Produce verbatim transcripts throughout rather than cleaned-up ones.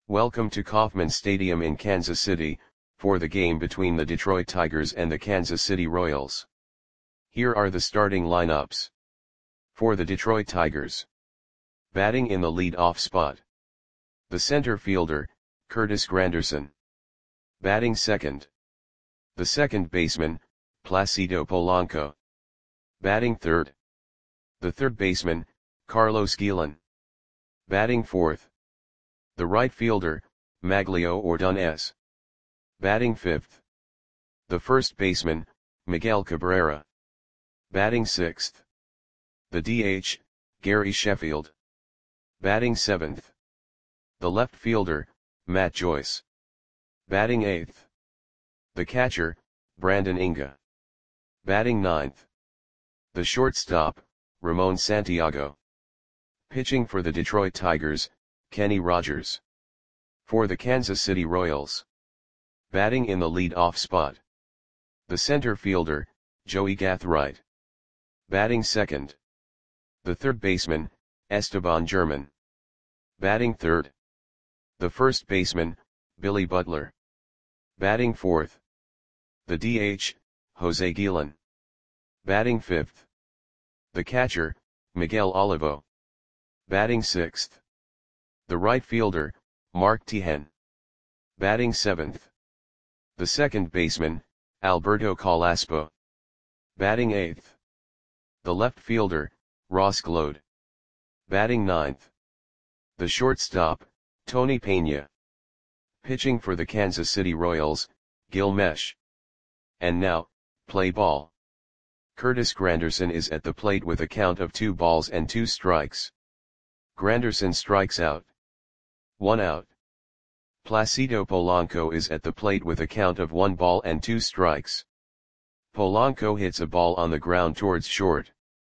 Welcome to Kauffman Stadium in Kansas City, for the game between the Detroit Tigers and the Kansas City Royals. Here are the starting lineups. For the Detroit Tigers. Batting in the lead-off spot. The center fielder, Curtis Granderson. Batting second. The second baseman, Placido Polanco. Batting third. The third baseman, Carlos Guillen. Batting fourth. The right fielder, Maglio Ordonez. Batting fifth. The first baseman, Miguel Cabrera. Batting sixth. The D H, Gary Sheffield. Batting seventh. The left fielder, Matt Joyce. Batting eighth. The catcher, Brandon Inga. Batting ninth. The shortstop, Ramon Santiago. Pitching for the Detroit Tigers, Kenny Rogers. For the Kansas City Royals. Batting in the lead-off spot. The center fielder, Joey Gathright. Batting second. The third baseman, Esteban German. Batting third. The first baseman, Billy Butler. Batting fourth. The D H, Jose Guillen. Batting fifth. The catcher, Miguel Olivo. Batting sixth. The right fielder, Mark Teahen. Batting seventh. The second baseman, Alberto Calaspo. Batting eighth. The left fielder, Ross Glode. Batting ninth. The shortstop, Tony Pena. Pitching for the Kansas City Royals, Gil Mesh. And now, play ball. Curtis Granderson is at the plate with a count of two balls and two strikes. Granderson strikes out. One out. Placido Polanco is at the plate with a count of one ball and two strikes. Polanco hits a ball on the ground towards short.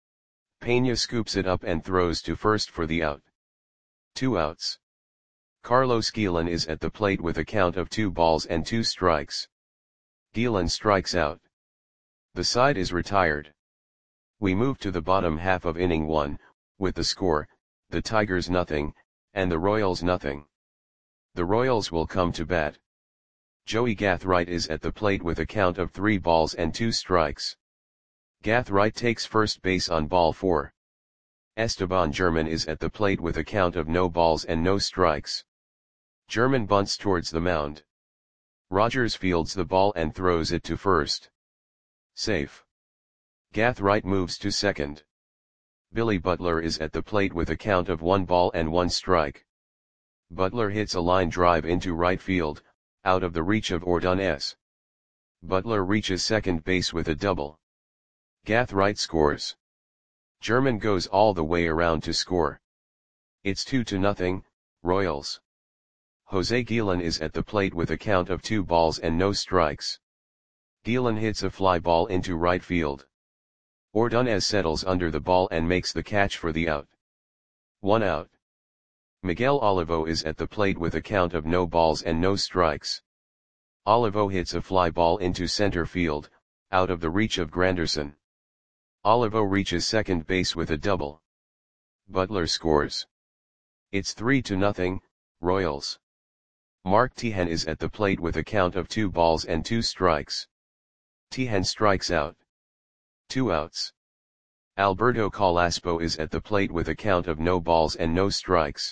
Pena scoops it up and throws to first for the out. Two outs. Carlos Guillen is at the plate with a count of two balls and two strikes. Guillen strikes out. The side is retired. We move to the bottom half of inning one, with the score, the Tigers nothing, and the Royals nothing. The Royals will come to bat. Joey Gathright is at the plate with a count of three balls and two strikes. Gathright takes first base on ball four. Esteban German is at the plate with a count of no balls and no strikes. German bunts towards the mound. Rogers fields the ball and throws it to first. Safe. Gathright moves to second. Billy Butler is at the plate with a count of one ball and one strike. Butler hits a line drive into right field, out of the reach of Ordonez. Butler reaches second base with a double. Gathright scores. German goes all the way around to score. It's two to nothing, Royals. Jose Guillen is at the plate with a count of two balls and no strikes. Guillen hits a fly ball into right field. Ordonez settles under the ball and makes the catch for the out. One out. Miguel Olivo is at the plate with a count of no balls and no strikes. Olivo hits a fly ball into center field, out of the reach of Granderson. Olivo reaches second base with a double. Butler scores. It's three to nothing, Royals. Mark Teahen is at the plate with a count of two balls and two strikes. Teahen strikes out. Two outs. Alberto Calaspo is at the plate with a count of no balls and no strikes.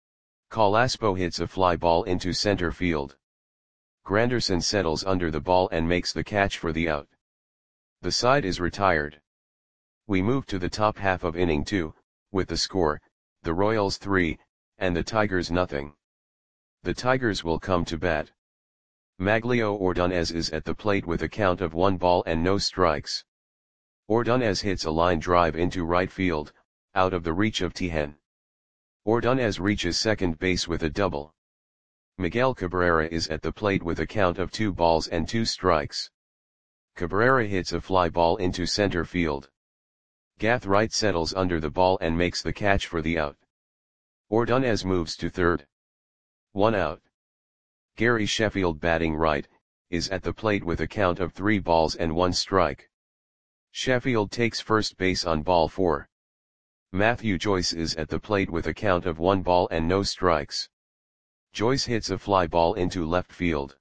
Calaspo hits a fly ball into center field. Granderson settles under the ball and makes the catch for the out. The side is retired. We move to the top half of inning two, with the score, the Royals three, and the Tigers nothing. The Tigers will come to bat. Maglio Ordonez is at the plate with a count of one ball and no strikes. Ordonez hits a line drive into right field, out of the reach of Teahen. Ordonez reaches second base with a double. Miguel Cabrera is at the plate with a count of two balls and two strikes. Cabrera hits a fly ball into center field. Gathright settles under the ball and makes the catch for the out. Ordonez moves to third. One out. Gary Sheffield, batting right, is at the plate with a count of three balls and one strike. Sheffield takes first base on ball four. Matthew Joyce is at the plate with a count of one ball and no strikes. Joyce hits a fly ball into left field.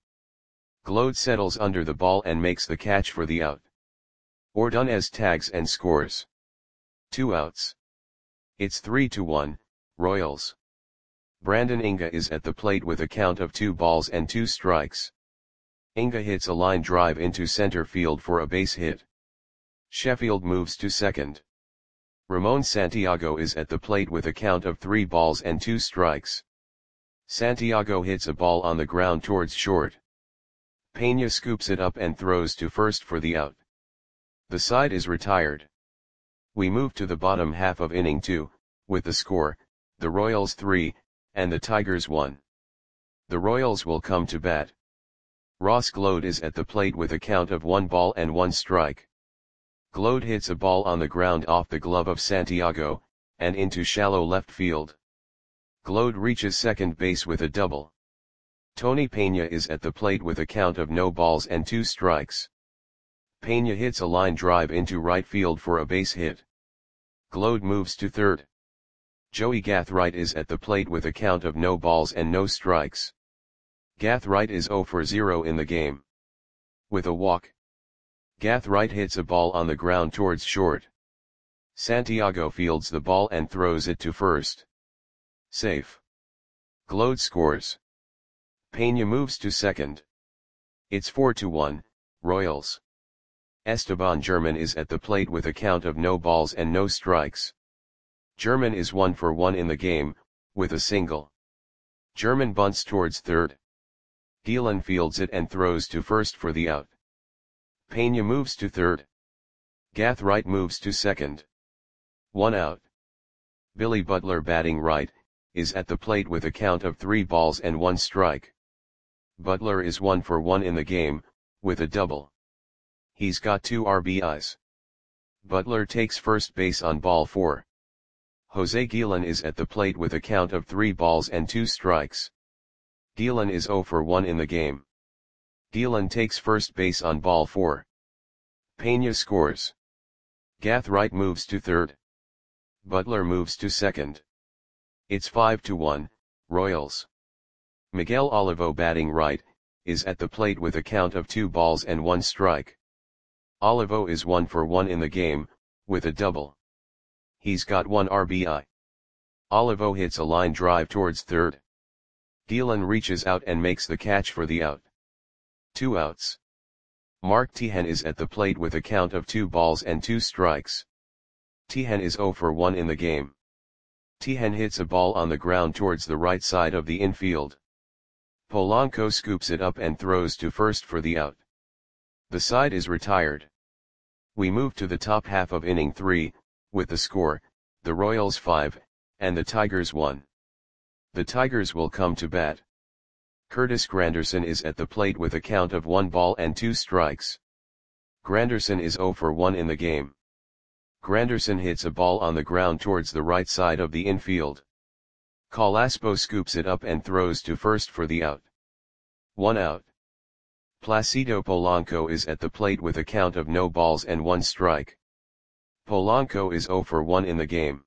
Glode settles under the ball and makes the catch for the out. Ordonez tags and scores. Two outs. It's three to one, Royals. Brandon Inga is at the plate with a count of two balls and two strikes. Inga hits a line drive into center field for a base hit. Sheffield moves to second. Ramon Santiago is at the plate with a count of three balls and two strikes. Santiago hits a ball on the ground towards short. Peña scoops it up and throws to first for the out. The side is retired. We move to the bottom half of inning two, with the score, the Royals three, and the Tigers one. The Royals will come to bat. Ross Glode is at the plate with a count of one ball and one strike. Glode hits a ball on the ground off the glove of Santiago, and into shallow left field. Glode reaches second base with a double. Tony Peña is at the plate with a count of no balls and two strikes. Peña hits a line drive into right field for a base hit. Glode moves to third. Joey Gathright is at the plate with a count of no balls and no strikes. Gathright is zero for zero in the game. With a walk, Gathright hits a ball on the ground towards short. Santiago fields the ball and throws it to first. Safe. Glode scores. Peña moves to second. It's four to one, Royals. Esteban German is at the plate with a count of no balls and no strikes. German is one for one in the game, with a single. German bunts towards third. Gielan fields it and throws to first for the out. Peña moves to third. Gathright moves to second. One out. Billy Butler, batting right, is at the plate with a count of three balls and one strike. Butler is one for one in the game, with a double. He's got two R B Is. Butler takes first base on ball four. Jose Gielan is at the plate with a count of three balls and two strikes. Gielan is zero for one in the game. Gielan takes first base on ball four. Peña scores. Gathright moves to third. Butler moves to second. It's five to one, Royals. Miguel Olivo, batting right, is at the plate with a count of two balls and one strike. Olivo is one for one in the game, with a double. He's got one R B I. Olivo hits a line drive towards third. Gielan reaches out and makes the catch for the out. Two outs. Mark Tejan is at the plate with a count of two balls and two strikes. Tejan is zero for one in the game. Tejan hits a ball on the ground towards the right side of the infield. Polanco scoops it up and throws to first for the out. The side is retired. We move to the top half of inning three, with the score, the Royals five, and the Tigers one. The Tigers will come to bat. Curtis Granderson is at the plate with a count of one ball and two strikes. Granderson is zero for one in the game. Granderson hits a ball on the ground towards the right side of the infield. Calaspo scoops it up and throws to first for the out. One out. Placido Polanco is at the plate with a count of no balls and one strike. Polanco is zero for one in the game.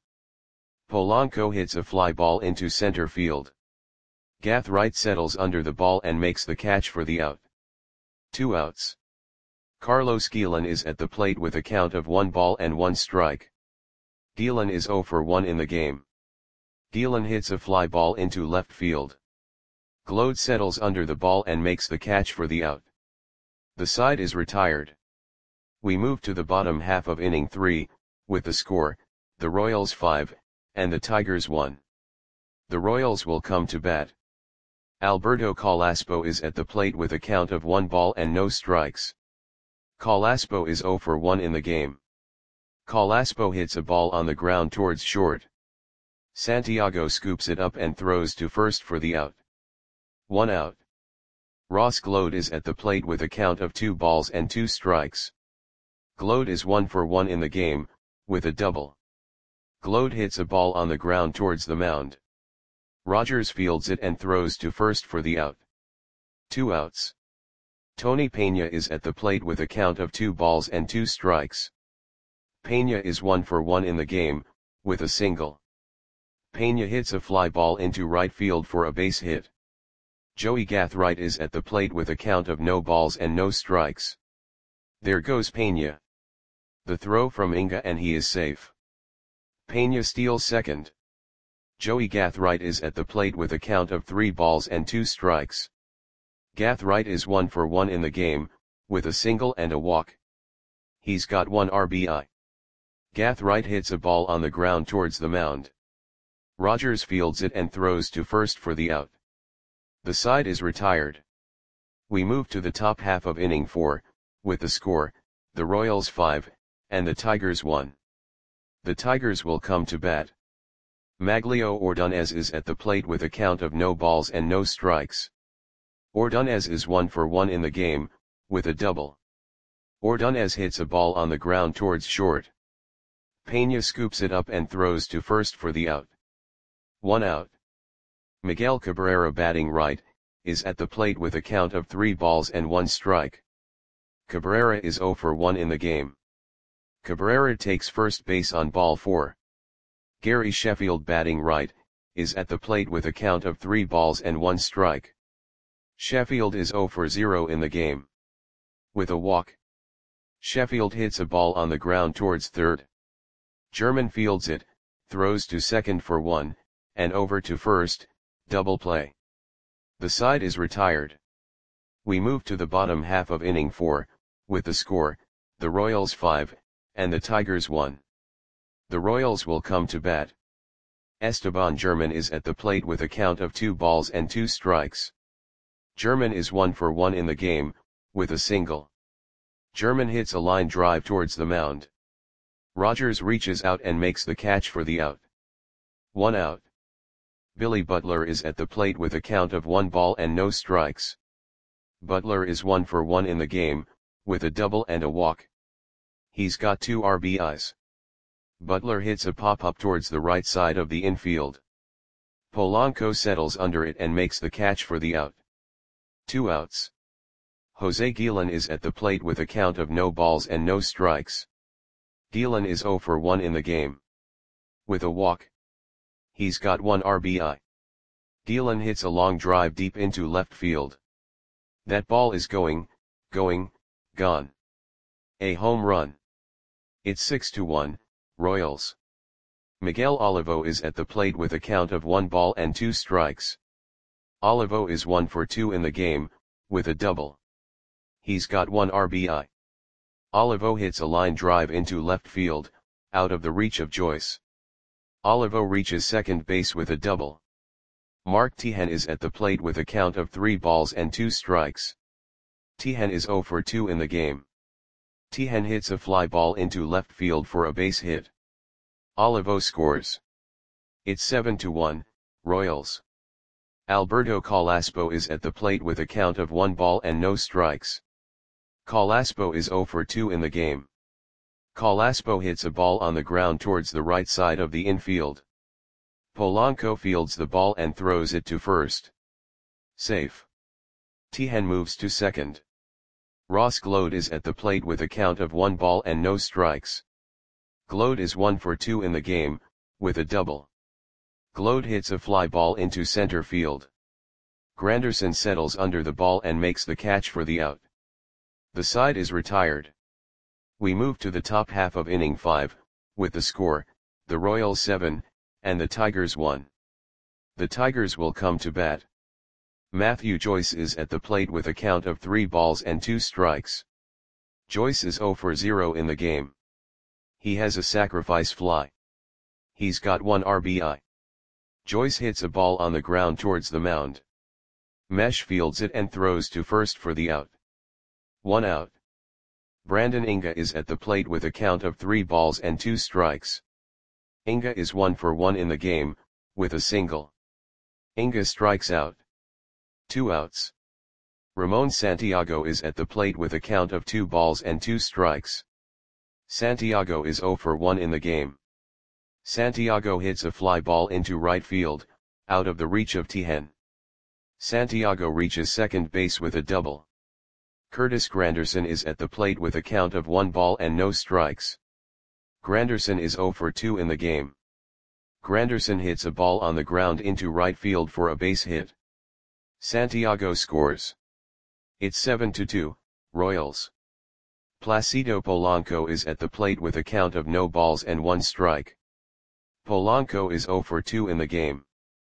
Polanco hits a fly ball into center field. Gathright settles under the ball and makes the catch for the out. Two outs. Carlos Gielan is at the plate with a count of one ball and one strike. Gielan is zero for one in the game. Gielan hits a fly ball into left field. Glode settles under the ball and makes the catch for the out. The side is retired. We move to the bottom half of inning three, with the score, the Royals five, and the Tigers one. The Royals will come to bat. Alberto Calaspo is at the plate with a count of one ball and no strikes. Calaspo is zero for one in the game. Calaspo hits a ball on the ground towards short. Santiago scoops it up and throws to first for the out. One out. Ross Glode is at the plate with a count of two balls and two strikes. Glode is one for one in the game, with a double. Glode hits a ball on the ground towards the mound. Rogers fields it and throws to first for the out. Two outs. Tony Peña is at the plate with a count of two balls and two strikes. Peña is one for one in the game, with a single. Peña hits a fly ball into right field for a base hit. Joey Gathright is at the plate with a count of no balls and no strikes. There goes Pena. The throw from Inga and he is safe. Pena steals second. Joey Gathright is at the plate with a count of three balls and two strikes. Gathright is one for one in the game, with a single and a walk. He's got one R B I. Gathright hits a ball on the ground towards the mound. Rogers fields it and throws to first for the out. The side is retired. We move to the top half of inning four, with the score, the Royals five, and the Tigers one. The Tigers will come to bat. Maglio Ordonez is at the plate with a count of no balls and no strikes. Ordonez is one for one in the game, with a double. Ordonez hits a ball on the ground towards short. Pena scoops it up and throws to first for the out. One out. Miguel Cabrera, batting right, is at the plate with a count of three balls and one strike. Cabrera is zero for one in the game. Cabrera takes first base on ball four. Gary Sheffield, batting right, is at the plate with a count of three balls and one strike. Sheffield is zero for zero in the game. With a walk, Sheffield hits a ball on the ground towards third. German fields it, throws to second for one, and over to first, double play. The side is retired. We move to the bottom half of inning four, with the score, the Royals five, and the Tigers one. The Royals will come to bat. Esteban German is at the plate with a count of two balls and two strikes. German is one for one in the game, with a single. German hits a line drive towards the mound. Rogers reaches out and makes the catch for the out. One out. Billy Butler is at the plate with a count of one ball and no strikes. Butler is one for one in the game, with a double and a walk. He's got two R B Is. Butler hits a pop-up towards the right side of the infield. Polanco settles under it and makes the catch for the out. Two outs. Jose Guillen is at the plate with a count of no balls and no strikes. Guillen is zero for one in the game. With a walk. He's got one R B I. Guillen hits a long drive deep into left field. That ball is going, going, gone. A home run. It's six to one, Royals. Miguel Olivo is at the plate with a count of one ball and two strikes. Olivo is one for two in the game, with a double. He's got one R B I. Olivo hits a line drive into left field, out of the reach of Joyce. Olivo reaches second base with a double. Mark Tejan is at the plate with a count of three balls and two strikes. Tejan is zero for two in the game. Tejan hits a fly ball into left field for a base hit. Olivo scores. It's seven to one, Royals. Alberto Calaspo is at the plate with a count of one ball and no strikes. Calaspo is zero for two in the game. Calaspo hits a ball on the ground towards the right side of the infield. Polanco fields the ball and throws it to first. Safe. Tejan moves to second. Ross Glode is at the plate with a count of one ball and no strikes. Glode is one for two in the game, with a double. Glode hits a fly ball into center field. Granderson settles under the ball and makes the catch for the out. The side is retired. We move to the top half of inning five, with the score, the Royals seven, and the Tigers one. The Tigers will come to bat. Matthew Joyce is at the plate with a count of three balls and two strikes. Joyce is zero for zero in the game. He has a sacrifice fly. He's got one R B I. Joyce hits a ball on the ground towards the mound. Mesh fields it and throws to first for the out. One out. Brandon Inga is at the plate with a count of three balls and two strikes. Inga is one for one in the game, with a single. Inga strikes out. Two outs. Ramon Santiago is at the plate with a count of two balls and two strikes. Santiago is zero for one in the game. Santiago hits a fly ball into right field, out of the reach of Tejan. Santiago reaches second base with a double. Curtis Granderson is at the plate with a count of one ball and no strikes. Granderson is zero for two in the game. Granderson hits a ball on the ground into right field for a base hit. Santiago scores. It's seven to two, Royals. Placido Polanco is at the plate with a count of no balls and one strike. Polanco is zero for two in the game.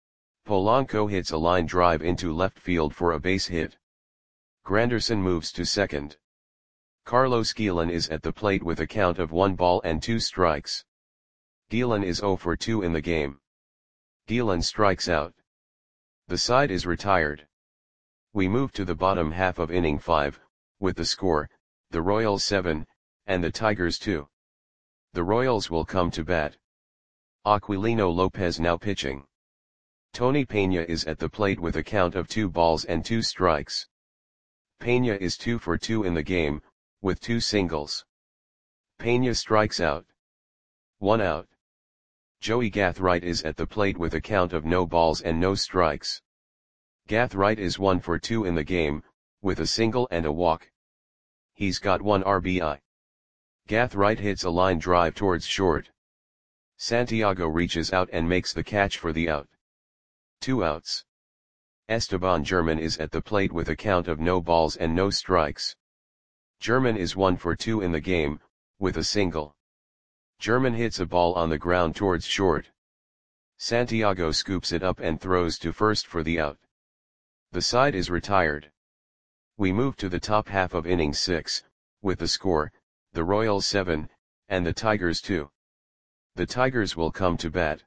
Polanco hits a line drive into left field for a base hit. Granderson moves to second. Carlos Guillen is at the plate with a count of one ball and two strikes. Guillen is zero for two in the game. Guillen strikes out. The side is retired. We move to the bottom half of inning five, with the score, the Royals seven, and the Tigers two. The Royals will come to bat. Aquilino Lopez now pitching. Tony Peña is at the plate with a count of two balls and two strikes. Peña is two for two in the game, with two singles. Peña strikes out. One out. Joey Gathright is at the plate with a count of no balls and no strikes. Gathright is one for two in the game, with a single and a walk. He's got one R B I. Gathright hits a line drive towards short. Santiago reaches out and makes the catch for the out. Two outs. Esteban German is at the plate with a count of no balls and no strikes. German is one for two in the game, with a single. German hits a ball on the ground towards short. Santiago scoops it up and throws to first for the out. The side is retired. We move to the top half of inning six, with the score, the Royals seven, and the Tigers two. The Tigers will come to bat.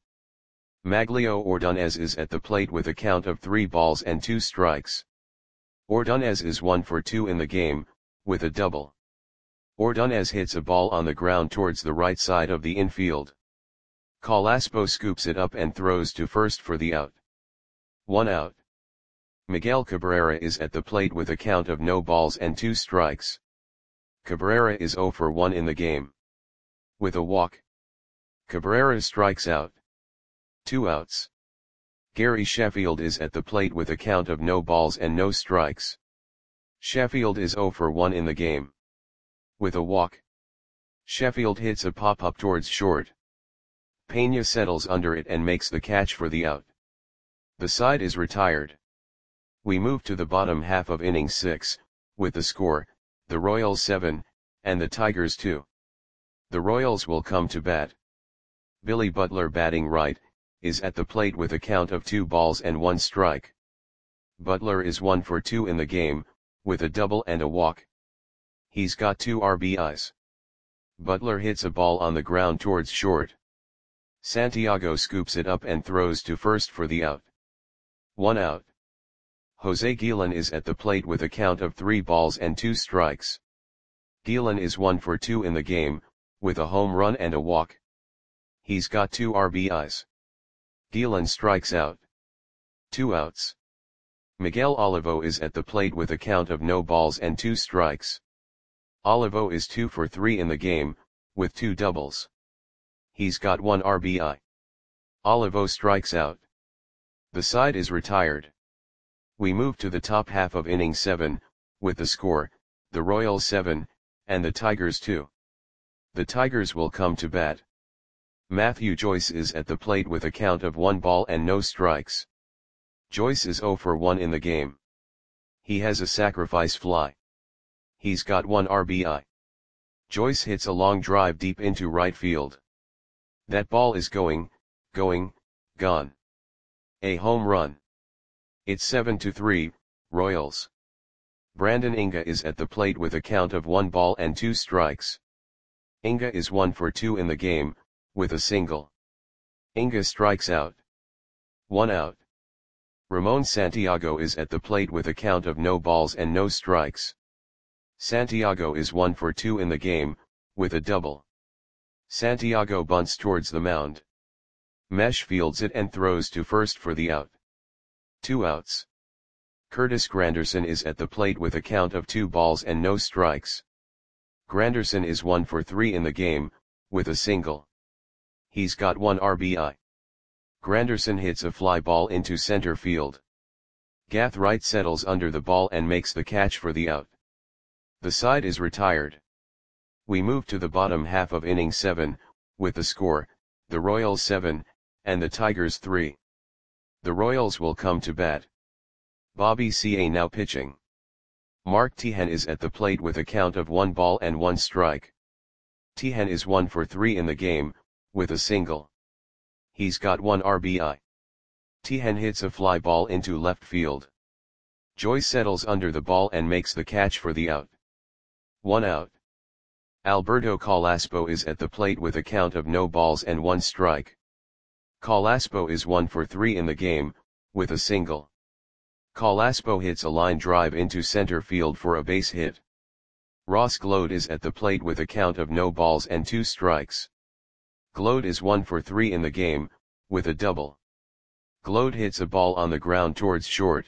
Maglio Ordonez is at the plate with a count of three balls and two strikes. Ordonez is one for two in the game, with a double. Ordonez hits a ball on the ground towards the right side of the infield. Calaspo scoops it up and throws to first for the out. One out. Miguel Cabrera is at the plate with a count of no balls and two strikes. Cabrera is zero for one in the game. With a walk. Cabrera strikes out. Two outs. Gary Sheffield is at the plate with a count of no balls and no strikes. Sheffield is zero for one in the game. With a walk. Sheffield hits a pop-up towards short. Peña settles under it and makes the catch for the out. The side is retired. We move to the bottom half of inning six, with the score, the Royals seven, and the Tigers two. The Royals will come to bat. Billy Butler batting right, is at the plate with a count of two balls and one strike. Butler is one for two in the game, with a double and a walk. He's got two R B Is. Butler hits a ball on the ground towards short. Santiago scoops it up and throws to first for the out. One out. Jose Guillen is at the plate with a count of three balls and two strikes. Guillen is one for two in the game, with a home run and a walk. He's got two R B Is. Guillen strikes out. Two outs. Miguel Olivo is at the plate with a count of no balls and two strikes. Olivo is two for three in the game, with two doubles. He's got one R B I. Olivo strikes out. The side is retired. We move to the top half of inning seven, with the score, the Royals seven, and the Tigers two. The Tigers will come to bat. Matthew Joyce is at the plate with a count of one ball and no strikes. Joyce is zero for one in the game. He has a sacrifice fly. He's got one R B I. Joyce hits a long drive deep into right field. That ball is going, going, gone. A home run. It's seven to three, Royals. Brandon Inga is at the plate with a count of one ball and two strikes. Inga is one for two in the game, with a single. Inga strikes out. One out. Ramon Santiago is at the plate with a count of no balls and no strikes. Santiago is one for two in the game, with a double. Santiago bunts towards the mound. Mesh fields it and throws to first for the out. Two outs. Curtis Granderson is at the plate with a count of two balls and no strikes. Granderson is one for three in the game, with a single. He's got one R B I. Granderson hits a fly ball into center field. Gathright settles under the ball and makes the catch for the out. The side is retired. We move to the bottom half of inning seven, with the score, the Royals seven, and the Tigers three. The Royals will come to bat. Bobby Ca now pitching. Mark Tehan is at the plate with a count of one ball and one strike. Tehan is one for three in the game, with a single. He's got one R B I. Tehan hits a fly ball into left field. Joy settles under the ball and makes the catch for the out. One out. Alberto Calaspo is at the plate with a count of no balls and one strike. Calaspo is one for three in the game, with a single. Calaspo hits a line drive into center field for a base hit. Ross Gload is at the plate with a count of no balls and two strikes. Gload is one for three in the game, with a double. Gload hits a ball on the ground towards short.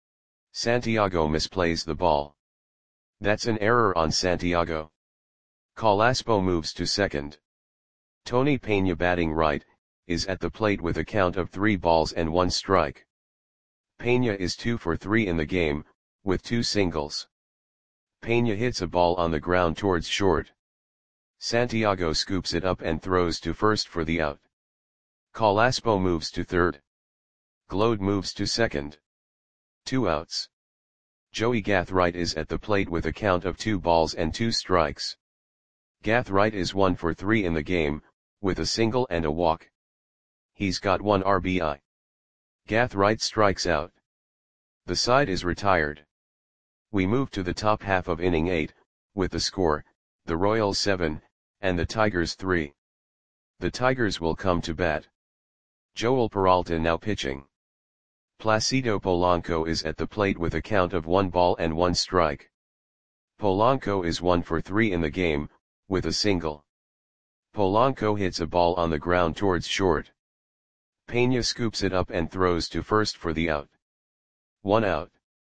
Santiago misplays the ball. That's an error on Santiago. Calaspo moves to second. Tony Peña, batting right, is at the plate with a count of three balls and one strike. Peña is two for three in the game, with two singles. Peña hits a ball on the ground towards short. Santiago scoops it up and throws to first for the out. Calaspo moves to third. Gload moves to second. Two outs. Joey Gathright is at the plate with a count of two balls and two strikes. Gathright is one for three in the game, with a single and a walk. He's got one R B I. Gathright strikes out. The side is retired. We move to the top half of inning eight, with the score, the Royals seven, and the Tigers three. The Tigers will come to bat. Joel Peralta now pitching. Placido Polanco is at the plate with a count of one ball and one strike. Polanco is one for three in the game, with a single. Polanco hits a ball on the ground towards short. Peña scoops it up and throws to first for the out. One out.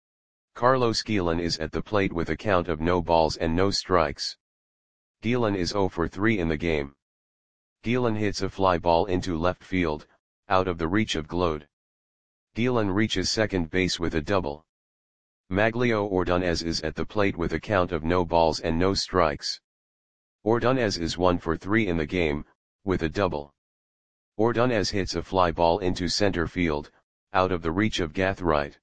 Carlos Guillen is at the plate with a count of no balls and no strikes. Guillen is zero for three in the game. Guillen hits a fly ball into left field, out of the reach of Gload. Guillen reaches second base with a double. Maglio Ordonez is at the plate with a count of no balls and no strikes. Ordonez is one for three in the game, with a double. Ordonez hits a fly ball into center field, out of the reach of Gathright.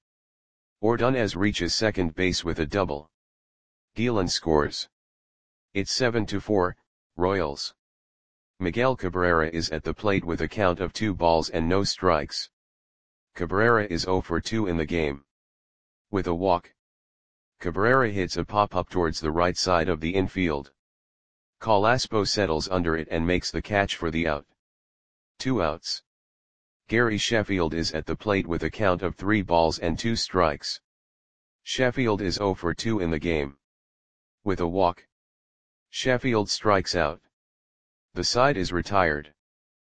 Ordonez reaches second base with a double. Guillen scores. It's seven to four, Royals. Miguel Cabrera is at the plate with a count of two balls and no strikes. Cabrera is zero for two in the game. With a walk. Cabrera hits a pop-up towards the right side of the infield. Calaspo settles under it and makes the catch for the out. Two outs. Gary Sheffield is at the plate with a count of three balls and two strikes. Sheffield is zero for two in the game. With a walk. Sheffield strikes out. The side is retired.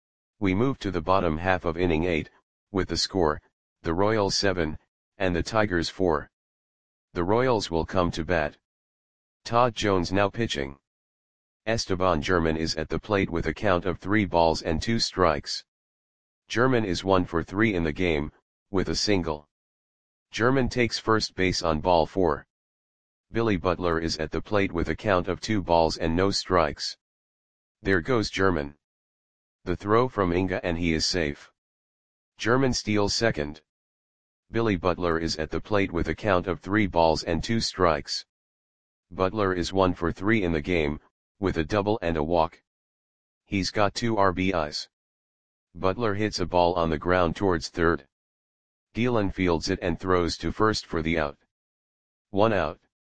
We move to the bottom half of inning eight, with the score, the Royals seven, and the Tigers four. The Royals will come to bat. Todd Jones now pitching. Esteban German is at the plate with a count of three balls and two strikes. German is one for three in the game, with a single. German takes first base on ball four. Billy Butler is at the plate with a count of two balls and no strikes. There goes German. The throw from Inga and he is safe. German steals second. Billy Butler is at the plate with a count of three balls and two strikes. Butler is one for three in the game, with a double and a walk. He's got two R B Is. Butler hits a ball on the ground towards third. Guillen fields it and throws to first for the out. One out.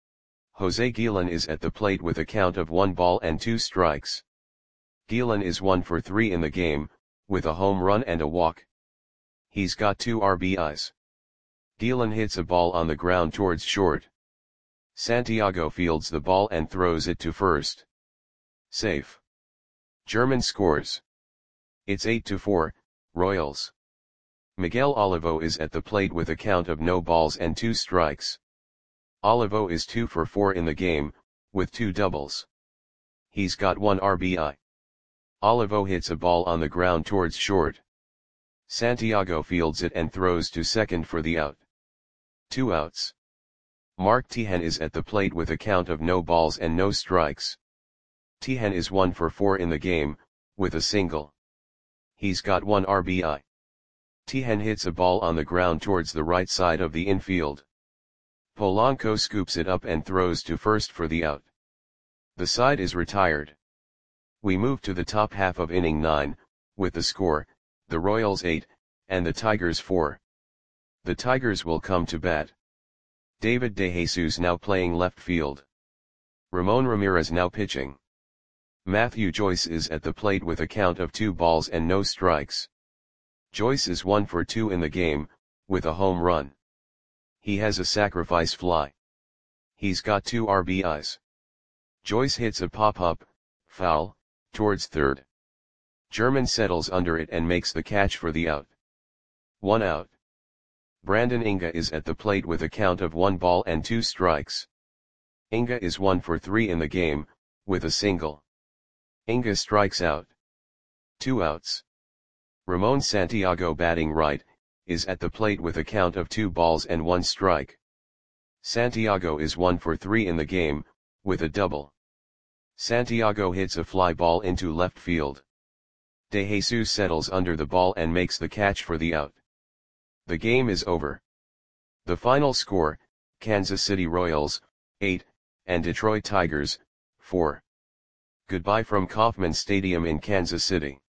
Jose Guillen is at the plate with a count of one ball and two strikes. Guillen is one for three in the game, with a home run and a walk. He's got two R B Is. Guillen hits a ball on the ground towards short. Santiago fields the ball and throws it to first. Safe. German scores. It's eight to four, Royals. Miguel Olivo is at the plate with a count of no balls and two strikes. Olivo is two for four in the game, with two doubles. He's got one R B I. Olivo hits a ball on the ground towards short. Santiago fields it and throws to second for the out. Two outs. Mark Tehan is at the plate with a count of no balls and no strikes. Tehan is one for four in the game, with a single. He's got one R B I. Tihen hits a ball on the ground towards the right side of the infield. Polanco scoops it up and throws to first for the out. The side is retired. We move to the top half of inning nine, with the score, the Royals eight, and the Tigers four. The Tigers will come to bat. David DeJesus now playing left field. Ramon Ramirez now pitching. Matthew Joyce is at the plate with a count of two balls and no strikes. Joyce is one for two in the game, with a home run. He has a sacrifice fly. He's got two R B Is. Joyce hits a pop-up, foul, towards third. German settles under it and makes the catch for the out. One out. Brandon Inga is at the plate with a count of one ball and two strikes. Inga is one for three in the game, with a single. Inga strikes out. Two outs. Ramon Santiago batting right, is at the plate with a count of two balls and one strike. Santiago is one for three in the game, with a double. Santiago hits a fly ball into left field. DeJesus settles under the ball and makes the catch for the out. The game is over. The final score, Kansas City Royals, eight, and Detroit Tigers, four. Goodbye from Kauffman Stadium in Kansas City.